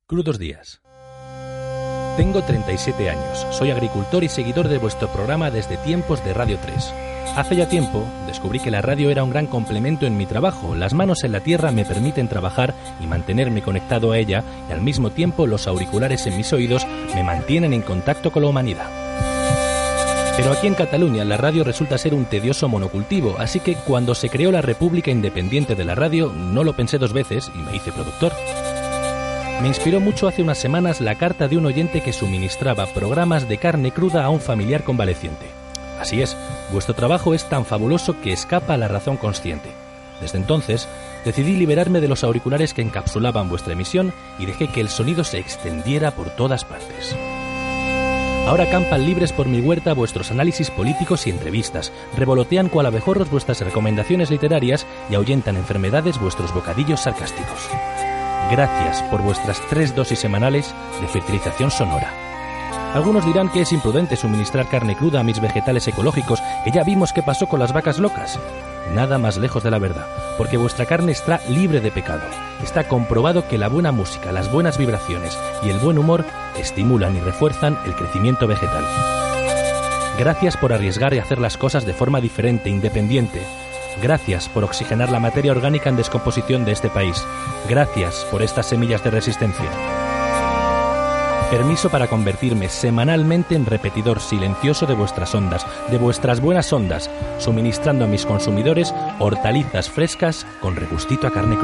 Crudos días. Tengo 37 años, soy agricultor y seguidor de vuestro programa desde tiempos de Radio 3. Hace ya tiempo descubrí que la radio era un gran complemento en mi trabajo. Las manos en la tierra me permiten trabajar y mantenerme conectado a ella, y al mismo tiempo los auriculares en mis oídos me mantienen en contacto con la humanidad. Pero aquí en Cataluña la radio resulta ser un tedioso monocultivo, así que cuando se creó la República Independiente de la Radio no lo pensé dos veces y me hice productor. Me inspiró mucho hace unas semanas la carta de un oyente que suministraba programas de carne cruda a un familiar convaleciente. Así es, vuestro trabajo es tan fabuloso que escapa a la razón consciente. Desde entonces, decidí liberarme de los auriculares que encapsulaban vuestra emisión y dejé que el sonido se extendiera por todas partes. Ahora campan libres por mi huerta vuestros análisis políticos y entrevistas, revolotean cual abejorros vuestras recomendaciones literarias y ahuyentan enfermedades vuestros bocadillos sarcásticos. Gracias por vuestras 3 dosis semanales de fertilización sonora. Algunos dirán que es imprudente suministrar carne cruda a mis vegetales ecológicos, que ya vimos qué pasó con las vacas locas. Nada más lejos de la verdad, porque vuestra carne está libre de pecado. Está comprobado que la buena música, las buenas vibraciones y el buen humor estimulan y refuerzan el crecimiento vegetal. Gracias por arriesgar y hacer las cosas de forma diferente, independiente. Gracias por oxigenar la materia orgánica en descomposición de este país. Gracias por estas semillas de resistencia. Permiso para convertirme semanalmente en repetidor silencioso de vuestras ondas, de vuestras buenas ondas, suministrando a mis consumidores hortalizas frescas con regustito a carne cruda.